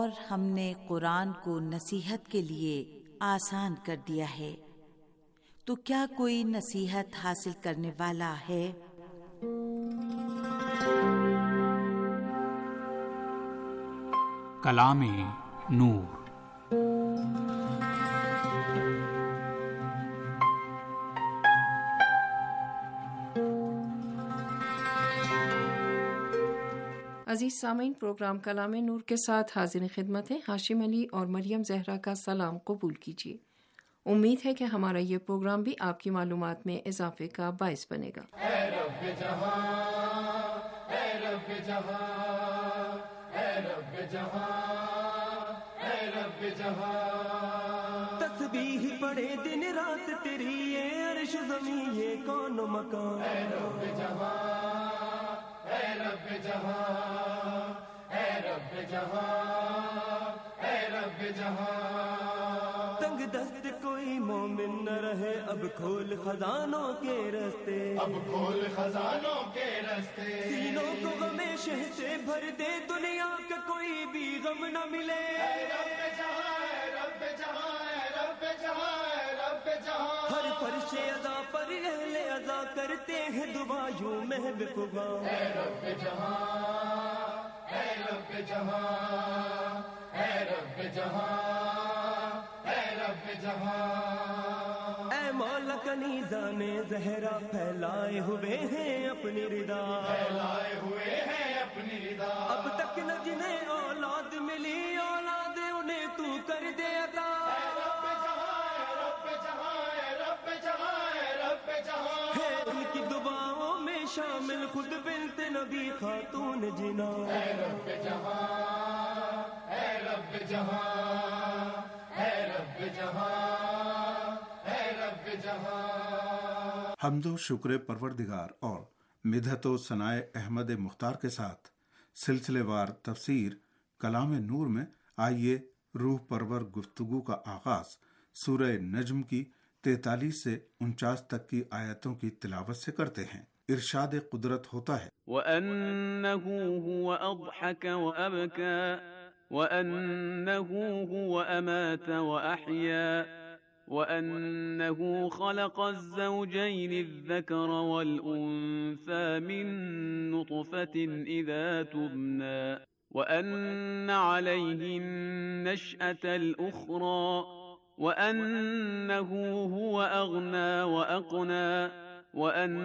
اور ہم نے قرآن کو نصیحت کے لیے آسان کر دیا ہے، تو کیا کوئی نصیحت حاصل کرنے والا ہے؟ کلام نور۔ عزیز سامعین، پروگرام کلام نور کے ساتھ حاضر خدمت ہیں ہاشم علی اور مریم زہرا کا سلام قبول کیجیے۔ امید ہے کہ ہمارا یہ پروگرام بھی آپ کی معلومات میں اضافے کا باعث بنے گا۔ اے رب جہاں، اے رب جہاں، اے رب جہاں، اے رب جہاں، تسبیح پڑھے دن رات تیری، یہ عرش زمین یہ کون و مکان، اے رب جہاں، اے رب جہاں، اے رب جہاں، اے رب جہاں، تنگ دست کوئی مومن نہ رہے، اب کھول خزانوں کے رستے، اب کھول خزانوں کے رستے، سینوں کو غم شہ سے بھر دے، دنیا کا کوئی بھی غم نہ ملے، اے رب جہاں، اے رب جہاں، اے رب جہاں، اے رب جہاں، ہر فرش ادا پر اہل ادا کرتے ہیں دعا یوں محب خدا، اے رب جہاں، اے رب جہاں، اے رب جہاں، اے رب جہاں، اے مولا کنیزان زہرا پھیلائے ہوئے ہیں اپنی رضا، پھیلائے ہوئے ہیں اپنی رضا، اب تک نہ جنہیں اولاد ملی، اولاد انہیں تو کر دے عطا، اے رب جہاں، اے رب جہاں، اے رب جہاں، اے رب جہاں، ہے ان کی دعاؤں میں شامل خود بنت نبی خاتون جنا، اے رب جہاں، اے رب جہاں، اے رب جہاں، اے رب جہاں۔ حمد و شکر پروردگار اور مدحت و ثناء احمد مختار کے ساتھ سلسلے وار تفسیر کلام نور میں آئیے روح پرور گفتگو کا آغاز سورہ نجم کی 43 سے 49 تک کی آیتوں کی تلاوت سے کرتے ہیں۔ ارشاد قدرت ہوتا ہے، وَأَنَّهُ هُوَ أَضْحَكَ وَأَبْكَى وَأَنَّهُ هُوَ أَمَاتَ وَأَحْيَا وَأَنَّهُ خَلَقَ الزَّوْجَيْنِ الذَّكَرَ وَالْأُنثَى مِن نُّطْفَةٍ إِذَا تُمْنَىٰ وَأَنَّ عَلَيْهِ النَّشْأَةَ الْأُخْرَىٰ وَأَنَّهُ هُوَ أَغْنَىٰ وَأَقْنَىٰ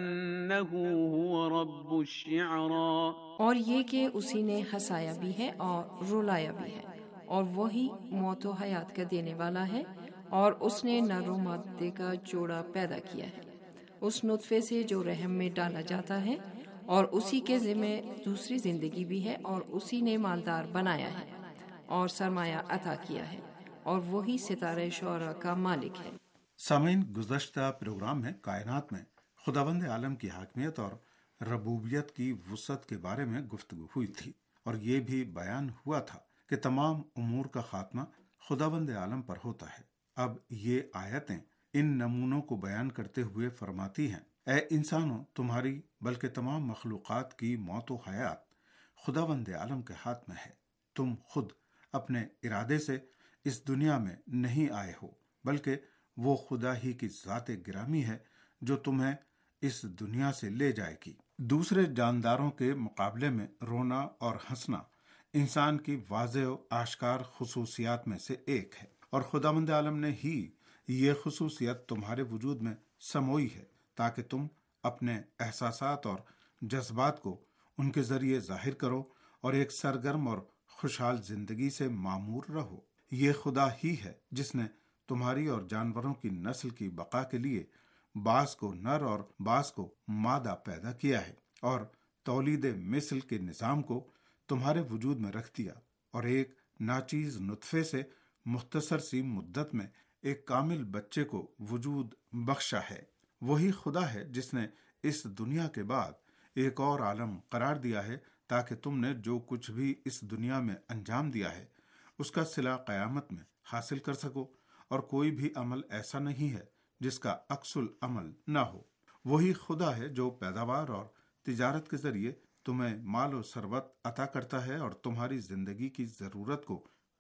وَأَنَّهُ هُوَ رَبُّ الشِّعْرَىٰ، اور یہ کہ اسی نے ہنسایا بھی ہے اور رلایا بھی ہے، اور وہی موت و حیات کا دینے والا ہے، اور اس نے نر و مادے کا جوڑا پیدا کیا ہے اس نطفے سے جو رحم میں ڈالا جاتا ہے، اور اسی کے ذمہ دوسری زندگی بھی ہے، اور اسی نے مالدار بنایا ہے اور سرمایہ عطا کیا ہے، اور وہی ستارہ شعراء کا مالک ہے۔ سامعین، گزشتہ پروگرام میں کائنات میں خداوند عالم کی حاکمیت اور ربوبیت کی وسعت کے بارے میں گفتگو ہوئی تھی، اور یہ بھی بیان ہوا تھا کہ تمام امور کا خاتمہ خداوند عالم پر ہوتا ہے۔ اب یہ آیتیں ان نمونوں کو بیان کرتے ہوئے فرماتی ہیں، اے انسانوں، تمہاری بلکہ تمام مخلوقات کی موت و حیات خداوند عالم کے ہاتھ میں ہے۔ تم خود اپنے ارادے سے اس دنیا میں نہیں آئے ہو، بلکہ وہ خدا ہی کی ذات گرامی ہے جو تمہیں اس دنیا سے لے جائے گی۔ دوسرے جانداروں کے مقابلے میں رونا اور ہنسنا انسان کی واضح و آشکار خصوصیات میں سے ایک ہے، اور خداوند عالم نے ہی یہ خصوصیت تمہارے وجود میں سموئی ہے تاکہ تم اپنے احساسات اور جذبات کو ان کے ذریعے ظاہر کرو اور ایک سرگرم اور خوشحال زندگی سے معمور رہو۔ یہ خدا ہی ہے جس نے تمہاری اور جانوروں کی نسل کی بقا کے لیے بعض کو نر اور بعض کو مادہ پیدا کیا ہے، اور تولید مثل کے نظام کو تمہارے وجود میں رکھ دیا، اور ایک ناچیز نطفے سے مختصر سی مدت میں ایک کامل بچے کو وجود بخشا ہے۔ وہی خدا ہے جس نے اس دنیا کے بعد ایک اور عالم قرار دیا ہے تاکہ تم نے جو کچھ بھی اس دنیا میں انجام دیا ہے اس کا صلہ قیامت میں حاصل کر سکو، اور کوئی بھی عمل ایسا نہیں ہے جس کا عکس العمل نہ ہو۔ وہی خدا ہے جو پیداوار اور تجارت کے ذریعے تمہیں مال و ثروت عطا کرتا ہے اور تمہاری زندگی کی ضرورت کو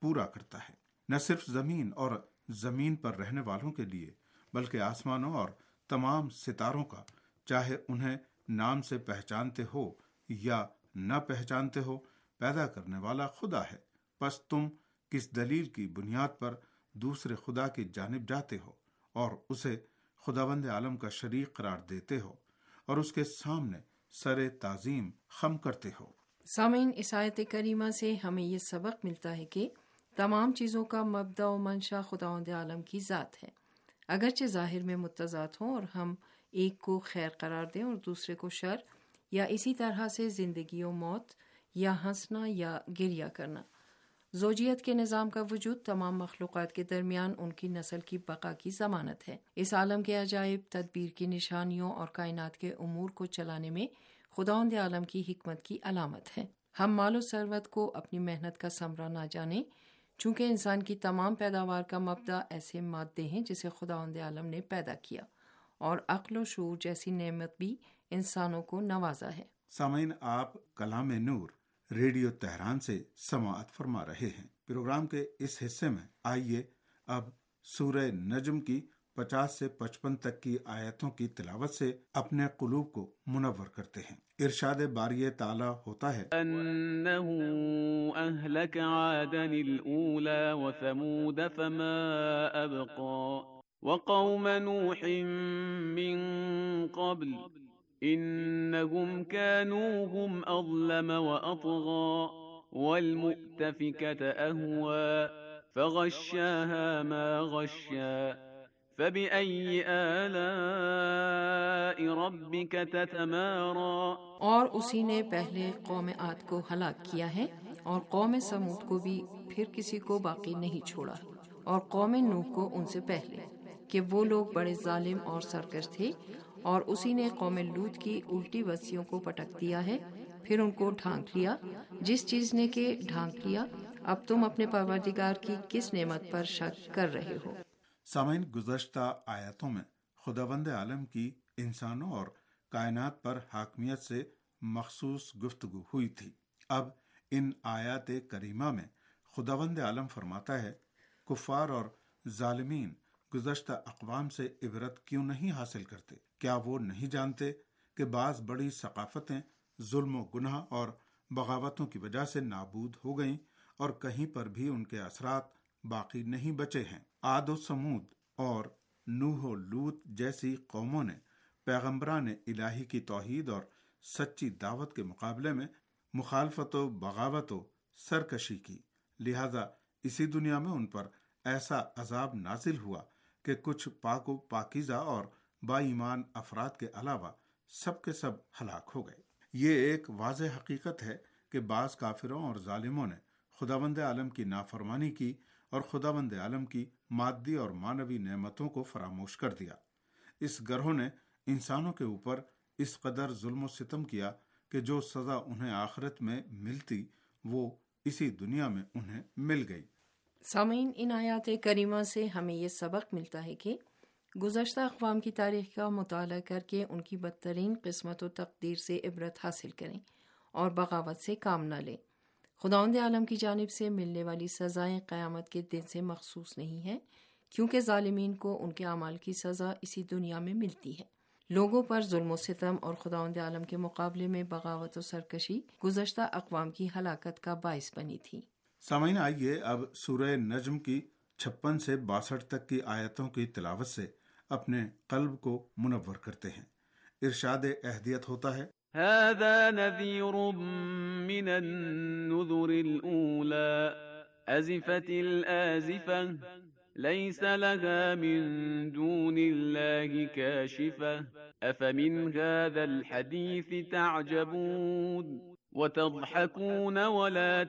پورا کرتا ہے، نہ صرف زمین اور زمین پر رہنے والوں کے لیے بلکہ آسمانوں اور تمام ستاروں کا، چاہے انہیں نام سے پہچانتے ہو یا نہ پہچانتے ہو، پیدا کرنے والا خدا ہے۔ پس تم کس دلیل کی بنیاد پر دوسرے خدا کی جانب جاتے ہو اور اسے خداوند عالم کا شریک قرار دیتے ہو اور اس کے سامنے سر تعظیم خم کرتے ہو؟ سامعین، اس آیت کریمہ سے ہمیں یہ سبق ملتا ہے کہ تمام چیزوں کا مبدأ و منشا خداوند عالم کی ذات ہے، اگرچہ ظاہر میں متضاد ہوں اور ہم ایک کو خیر قرار دیں اور دوسرے کو شر، یا اسی طرح سے زندگی و موت، یا ہنسنا یا گریہ کرنا۔ زوجیت کے نظام کا وجود تمام مخلوقات کے درمیان ان کی نسل کی بقا کی ضمانت ہے۔ اس عالم کے عجائب، تدبیر کی نشانیوں اور کائنات کے امور کو چلانے میں خداوند عالم کی حکمت کی علامت ہے۔ ہم مال و ثروت کو اپنی محنت کا ثمرہ نہ جانیں، چونکہ انسان کی تمام پیداوار کا مبدأ ایسے مادے ہیں جسے خداوند عالم نے پیدا کیا، اور عقل و شعور جیسی نعمت بھی انسانوں کو نوازا ہے۔ سامعین، آپ کلام نور ریڈیو تہران سے سماعت فرما رہے ہیں۔ پروگرام کے اس حصے میں آئیے اب سورہ نجم کی 50 سے 55 تک کی آیتوں کی تلاوت سے اپنے قلوب کو منور کرتے ہیں۔ ارشاد باری تعالی ہوتا ہے، أنه أهلك عادا الأولى وثمود فما أبقى وقوم نوح من قبل إنهم كانوا هم أظلم وأطغى والمؤتفكة أهوى فغشاها ما غشا فبأي آلاء ربك تتمارى۔ اور اسی نے پہلے قوم عاد کو ہلاک کیا ہے اور قوم سمود کو بھی پھر کسی کو باقی نہیں چھوڑا، اور قوم نوح کو ان سے پہلے، کہ وہ لوگ بڑے ظالم اور سرکش تھے، اور اسی نے قوم لوط کی الٹی بستیوں کو پٹک دیا ہے، پھر ان کو ڈھانک لیا جس چیز نے کہ ڈھانک لیا۔ اب تم اپنے پروردگار کی کس نعمت پر شک کر رہے ہو؟ سامعین، گزشتہ آیاتوں میں خداوند عالم کی انسانوں اور کائنات پر حاکمیت سے مخصوص گفتگو ہوئی تھی۔ اب ان آیات کریمہ میں خداوند عالم فرماتا ہے، کفار اور ظالمین گزشتہ اقوام سے عبرت کیوں نہیں حاصل کرتے؟ کیا وہ نہیں جانتے کہ بعض بڑی ثقافتیں ظلم و گناہ اور بغاوتوں کی وجہ سے نابود ہو گئیں اور کہیں پر بھی ان کے اثرات باقی نہیں بچے ہیں؟ عاد و سمود اور نوح و لوط جیسی قوموں نے پیغمبران الہی کی توحید اور سچی دعوت کے مقابلے میں مخالفت و بغاوت و سرکشی کی، لہذا اسی دنیا میں ان پر ایسا عذاب نازل ہوا کہ کچھ پاک و پاکیزہ اور با ایمان افراد کے علاوہ سب کے سب ہلاک ہو گئے۔ یہ ایک واضح حقیقت ہے کہ بعض کافروں اور ظالموں نے خداوند عالم کی نافرمانی کی اور خداوند عالم کی مادی اور معنوی نعمتوں کو فراموش کر دیا۔ اس گروہ نے انسانوں کے اوپر اس قدر ظلم و ستم کیا کہ جو سزا انہیں آخرت میں ملتی وہ اسی دنیا میں انہیں مل گئی۔ سامعین، ان آیات کریمہ سے ہمیں یہ سبق ملتا ہے کہ گزشتہ اقوام کی تاریخ کا مطالعہ کر کے ان کی بدترین قسمت و تقدیر سے عبرت حاصل کریں اور بغاوت سے کام نہ لیں۔ خداوند عالم کی جانب سے ملنے والی سزائیں قیامت کے دن سے مخصوص نہیں ہیں، کیونکہ ظالمین کو ان کے اعمال کی سزا اسی دنیا میں ملتی ہے۔ لوگوں پر ظلم و ستم اور خداوند عالم کے مقابلے میں بغاوت و سرکشی گزشتہ اقوام کی ہلاکت کا باعث بنی تھی۔ سامعین، آئیے اب سورہ نجم کی 56 سے 62 تک کی آیتوں کی تلاوت سے اپنے قلب کو منور کرتے ہیں۔ ارشاد اہدیت ہوتا ہے، هذا نذير من النذر الأولى أزفت الآزفة ليس لها من دون الله كاشفة أفمن هذا الحديث تعجبون وتضحكون ولا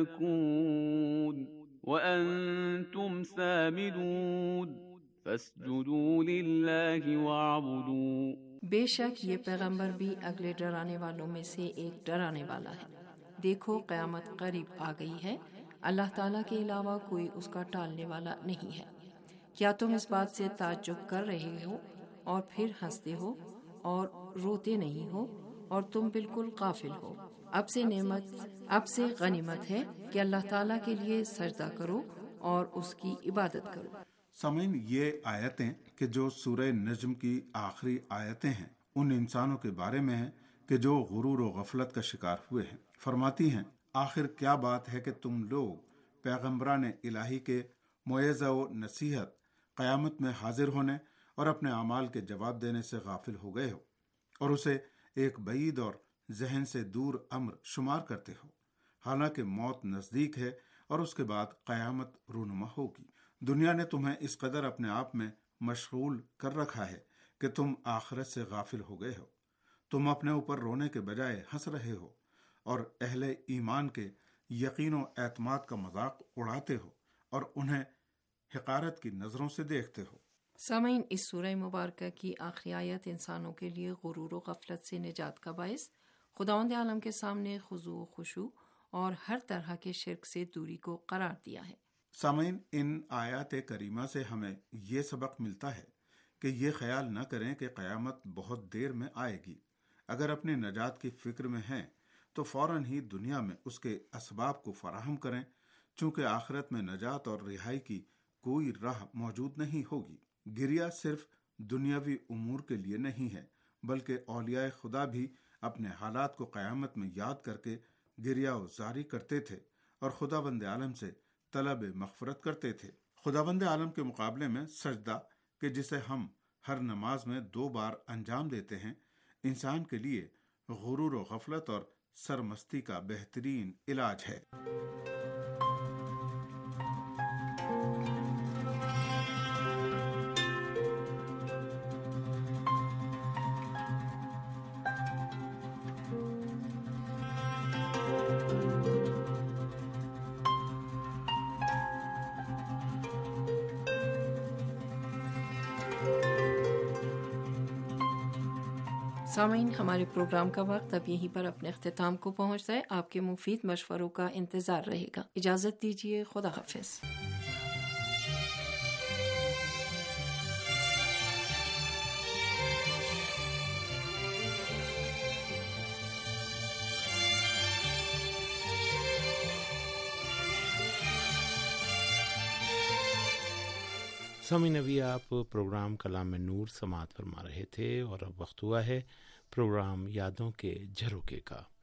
تبكون وأنتم سامدون فاسجدوا لله واعبدوا۔ بے شک یہ پیغمبر بھی اگلے ڈرانے والوں میں سے ایک ڈرانے والا ہے۔ دیکھو، قیامت قریب آ گئی ہے، اللہ تعالیٰ کے علاوہ کوئی اس کا ٹالنے والا نہیں ہے۔ کیا تم اس بات سے تعجب کر رہے ہو اور پھر ہنستے ہو اور روتے نہیں ہو، اور تم بالکل غافل ہو؟ اب سے غنیمت ہے کہ اللہ تعالیٰ کے لیے سجدہ کرو اور اس کی عبادت کرو۔ سامعین، یہ آیتیں کہ جو سورہ نجم کی آخری آیتیں ہیں ان انسانوں کے بارے میں ہیں کہ جو غرور و غفلت کا شکار ہوئے ہیں۔ فرماتی ہیں، آخر کیا بات ہے کہ تم لوگ پیغمبران الہی کے موعظہ و نصیحت، قیامت میں حاضر ہونے اور اپنے اعمال کے جواب دینے سے غافل ہو گئے ہو اور اسے ایک بعید اور ذہن سے دور امر شمار کرتے ہو، حالانکہ موت نزدیک ہے اور اس کے بعد قیامت رونما ہوگی۔ دنیا نے تمہیں اس قدر اپنے آپ میں مشغول کر رکھا ہے کہ تم آخرت سے غافل ہو گئے ہو۔ تم اپنے اوپر رونے کے بجائے ہنس رہے ہو اور اہل ایمان کے یقین و اعتماد کا مذاق اڑاتے ہو اور انہیں حقارت کی نظروں سے دیکھتے ہو۔ سامعین، اس سورہ مبارکہ کی آخری آیت انسانوں کے لیے غرور و غفلت سے نجات کا باعث خداوند عالم کے سامنے خضوع و خشوع اور ہر طرح کے شرک سے دوری کو قرار دیا ہے۔ سامعین، ان آیات کریمہ سے ہمیں یہ سبق ملتا ہے کہ یہ خیال نہ کریں کہ قیامت بہت دیر میں آئے گی۔ اگر اپنی نجات کی فکر میں ہیں تو فوراً ہی دنیا میں اس کے اسباب کو فراہم کریں، چونکہ آخرت میں نجات اور رہائی کی کوئی راہ موجود نہیں ہوگی۔ گریہ صرف دنیاوی امور کے لیے نہیں ہے، بلکہ اولیاء خدا بھی اپنے حالات کو قیامت میں یاد کر کے گریہ و زاری کرتے تھے اور خداوند عالم سے طلب مغفرت کرتے تھے۔ خداوند عالم کے مقابلے میں سجدہ، کہ جسے ہم ہر نماز میں 2 بار انجام دیتے ہیں، انسان کے لیے غرور و غفلت اور سرمستی کا بہترین علاج ہے۔ سامعین، ہمارے پروگرام کا وقت اب یہیں پر اپنے اختتام کو پہنچتا ہے۔ آپ کے مفید مشوروں کا انتظار رہے گا۔ اجازت دیجیے، خدا حافظ۔ سامعین، ابھی آپ پروگرام کلام نور سماعت فرما رہے تھے اور اب وقت ہوا ہے پروگرام یادوں کے جھروکے کا۔